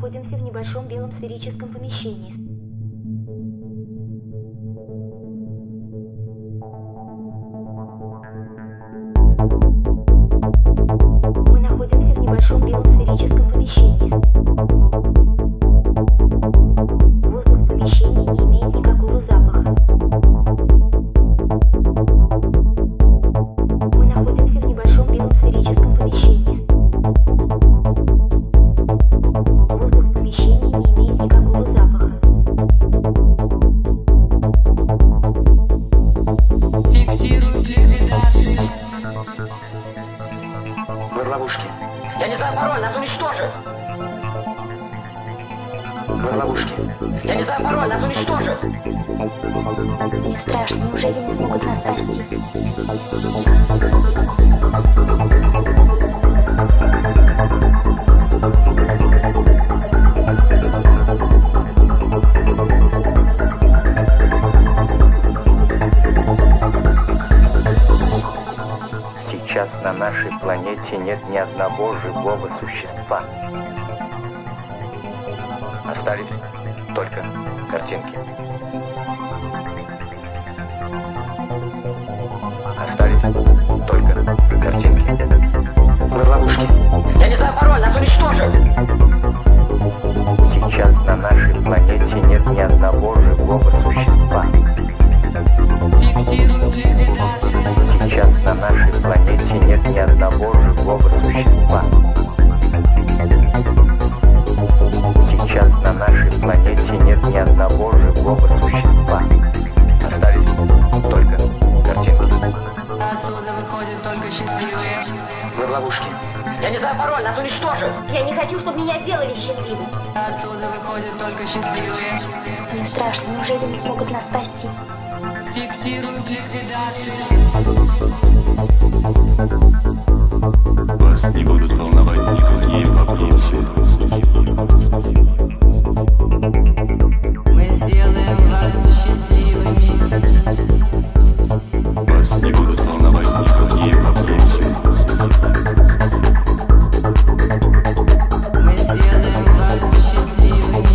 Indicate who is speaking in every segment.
Speaker 1: находимся в небольшом белом сферическом помещении. Мы находимся в небольшом белом сферическом помещении. Воздух в помещении не имеет никакого запаха. Мы находимся в небольшом белом сферическом помещении. Воздух в помещении не имеет никакого запаха.
Speaker 2: Фиксируют ликвидацию.
Speaker 3: Мы в ловушке. Я не знаю пароль, нас уничтожат! Мы в ловушке. Я не знаю пароль, нас уничтожат!
Speaker 1: Мне страшно, неужели не смогут нас спасти?
Speaker 4: Сейчас на нашей планете нет ни одного живого существа. Остались только картинки. Остались только картинки.
Speaker 3: Мы в ловушке. Я не знаю пароль, нас уничтожат!
Speaker 4: Сейчас на нашей планете нет ни одного живого существа.
Speaker 2: Фиксируют ликвидацию.
Speaker 4: Сейчас на нашей планете нет ни одного живого существа. Сейчас на нашей планете нет ни одного живого существа. Остались только картинки.
Speaker 2: Отсюда выходят только счастливые.
Speaker 3: Мы в ловушке. Я не знаю пароль, нас уничтожат!
Speaker 1: Я не хочу, чтобы меня сделали счастливым.
Speaker 2: Отсюда выходят только счастливые.
Speaker 1: Мне страшно, неужели не смогут нас спасти?
Speaker 2: Фиксируют ликвидацию.
Speaker 5: Вас не будут волновать никакие вопросы.
Speaker 2: Мы сделаем вас счастливыми.
Speaker 5: Вас не будут волновать никакие вопросы.
Speaker 2: Мы сделаем вас счастливыми.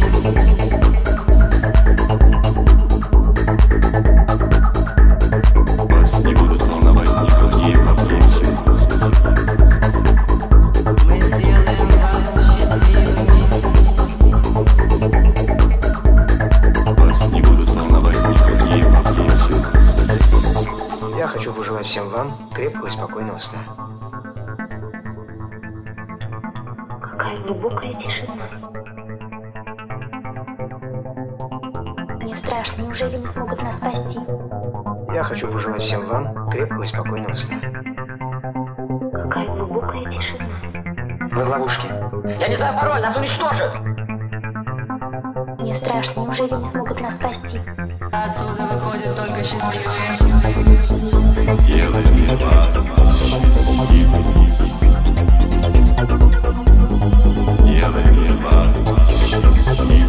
Speaker 5: Вас не будут волновать никакие вопросы.
Speaker 2: Мы сделаем вас счастливыми.
Speaker 5: Вас не будут волновать никакие вопросы.
Speaker 3: Я хочу пожелать всем вам крепкого и спокойного сна.
Speaker 1: Какая глубокая тишина. Мне страшно, неужели не смогут нас спасти?
Speaker 3: Я хочу пожелать всем вам крепкого и спокойного сна.
Speaker 1: Какая глубокая тишина.
Speaker 3: Мы в ловушке. Я не знаю пароль, нас уничтожат!
Speaker 1: Мне страшно, неужели не смогут нас спасти?
Speaker 2: Отсюда выходят только счастливые.
Speaker 5: Делайте вас счастливыми. Делайте вас счастливыми.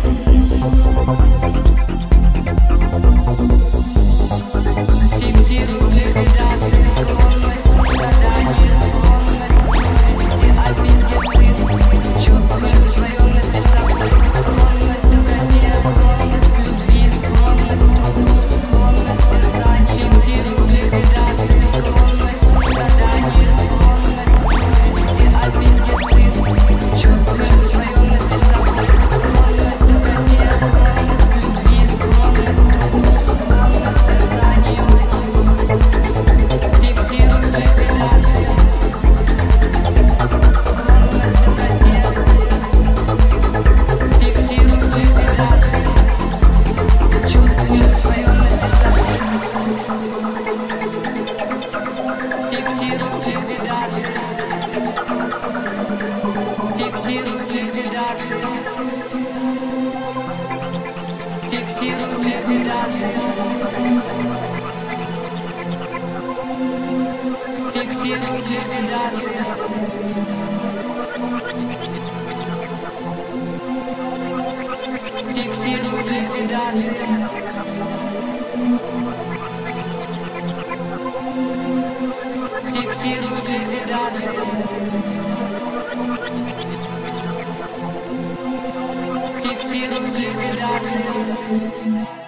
Speaker 2: Фиксируют ликвидацию. Склонность к страданию. Склонность к аппендицит. Чувствую свое написание. Склонность к доброте. Склонность к любви. Склонность к труду. Склонность к терзанию. Фиксируют ликвидацию. Склонность к страданию. Склонность к аппендицит. Чувствую свое написание. Склонность к доброте. Склонность к любви. Склонность к труду. Склонность к терзанию. Фиксируют ликвидацию. Склонность к доброте. Фиксируют ликвидацию. Чувствую свое написание. Фиксируют ликвидацию. Фиксируют ликвидацию. Фиксируют ликвидацию. Фиксируют ликвидацию. Фиксируют ликвидацию. Фиксируют ликвидацию. Фиксируем ликвидацию.